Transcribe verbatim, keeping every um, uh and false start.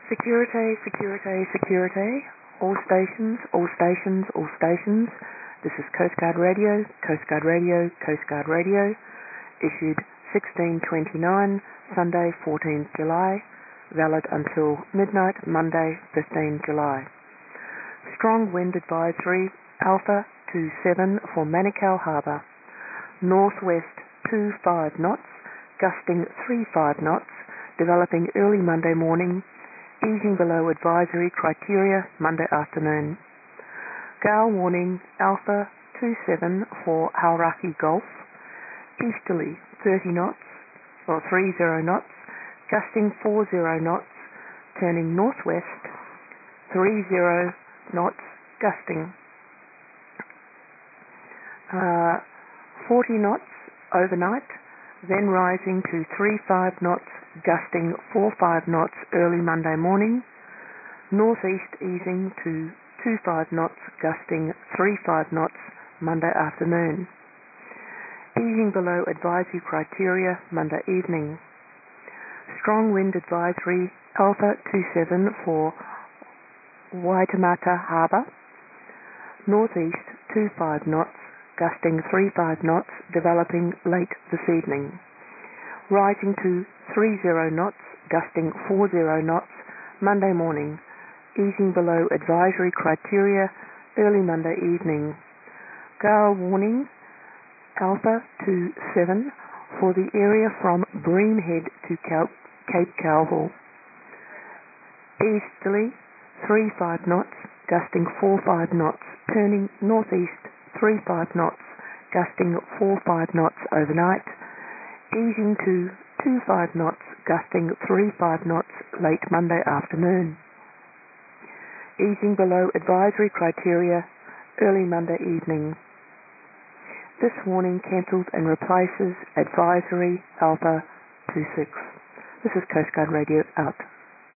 Security, security, security. All stations, all stations, all stations. This is Coast Guard Radio, Coast Guard Radio, Coast Guard Radio. Issued sixteen twenty-nine, Sunday fourteenth July. Valid until midnight, Monday fifteenth July. Strong wind advisory, Alpha two seven for Manukau Harbour. Northwest two five knots, gusting three five knots, developing early Monday morning. Easing below advisory criteria Monday afternoon. Gale warning Alpha two seven for Hauraki Gulf. Easterly thirty knots or thirty knots, gusting forty knots, turning northwest thirty knots, gusting uh, forty knots overnight, then rising to thirty-five knots, gusting forty-five knots early Monday morning. Northeast easing to twenty-five knots, gusting thirty-five knots Monday afternoon. Easing below advisory criteria Monday evening. Strong wind advisory Alpha two seven for Waitemata Harbour. Northeast twenty-five knots, gusting thirty-five knots, developing late this evening. Rising to thirty knots, gusting forty knots Monday morning. Easing below advisory criteria early Monday evening. Gale warning Alpha two seven for the area from Bream Head to Cape Calvel. Easterly thirty-five knots, gusting forty-five knots, turning northeast thirty-five knots, gusting forty-five knots overnight. Easing to twenty-five knots, gusting thirty-five knots late Monday afternoon. Easing below advisory criteria early Monday evening. This warning cancelled and replaces advisory Alpha two six. This is Coast Guard Radio out.